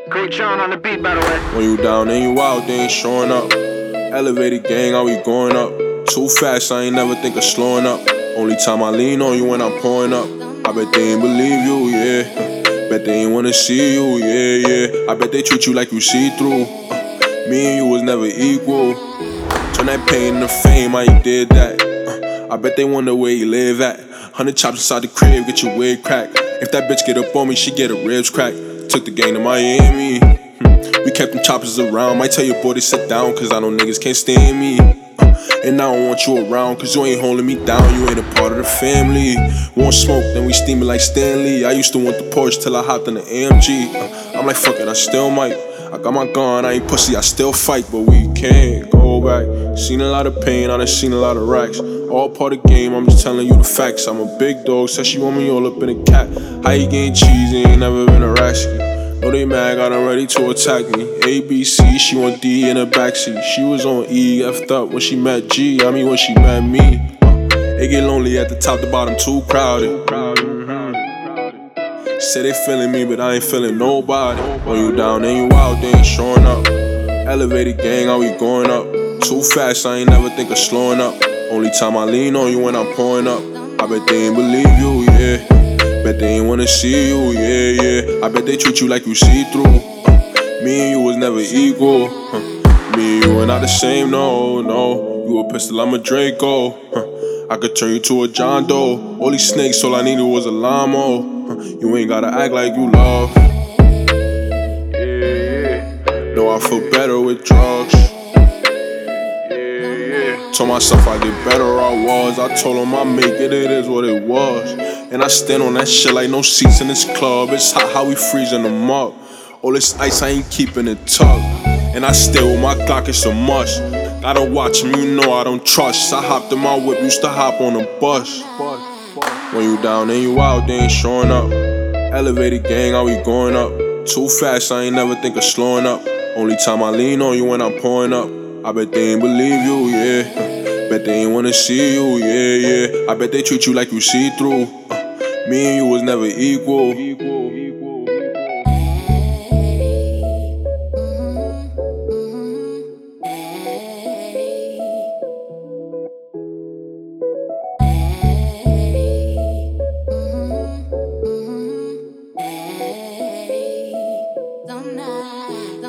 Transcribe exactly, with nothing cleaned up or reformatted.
Coach on on the beat, by the way. When you down and you out, they ain't showing up. Elevated gang, how we going up? Too fast, I ain't never think of slowing up. Only time I lean on you when I'm pouring up. I bet they ain't believe you, yeah. Bet they ain't wanna see you, yeah, yeah. I bet they treat you like you see through. Uh, me and you was never equal. Turn that pain into fame, how you did that? Uh, I bet they wonder where you live at. Hundred chops inside the crib, get your wig cracked. If that bitch get up on me, she get her ribs cracked. Took the gang to Miami. Hmm. We kept them choppers around. Might tell your boy to sit down, cause I know niggas can't stand me. Uh, and I don't want you around, cause you ain't holding me down. You ain't a part of the family. Want smoke, then we steam it like Stanley. I used to want the Porsche till I hopped in the A M G. Uh, I'm like, fuck it, I still might. I got my gun, I ain't pussy, I still fight, but we can't go back. Seen a lot of pain, I done seen a lot of racks. All part of the game, I'm just telling you the facts. I'm a big dog, said she want me all up in a cat. How you getting cheesy, ain't never been a rascal. Know they mad, got her ready to attack me. A, B, C, she want D in the backseat. She was on E, F'd up when she met G. I mean when she met me. uh, It get lonely at the top, the bottom too crowded. Say they feeling me, but I ain't feeling nobody. When you down and you out, they ain't showing up. Elevated gang, how we going up? Too fast, I ain't never think of slowing up. Only time I lean on you when I'm pouring up. I bet they ain't believe you, yeah. Bet they ain't wanna see you, yeah, yeah. I bet they treat you like you see through. Uh, me and you was never equal. Uh, me and you are not the same, no, no. You a pistol, I'm a Draco. Uh, I could turn you to a John Doe. All these snakes, all I needed was a Lamo. You ain't gotta act like you love. Yeah, yeah. No, I feel better with drugs. Yeah, yeah. Told myself I get better, I was. I told him I make it, it is what it was. And I stand on that shit like no seats in this club. It's hot how we freezing them up. All this ice, I ain't keeping it tucked. And I still with my Glock, it's a must. Gotta watch him, you know I don't trust. I hopped in my whip, used to hop on a bus. When you down and you out, they ain't showing up. Elevated gang, how we going up? Too fast, I ain't never think of slowing up. Only time I lean on you when I'm pouring up. I bet they ain't believe you, yeah. Bet they ain't wanna see you, yeah, yeah. I bet they treat you like you see through. Uh, me and you was never equal. Don't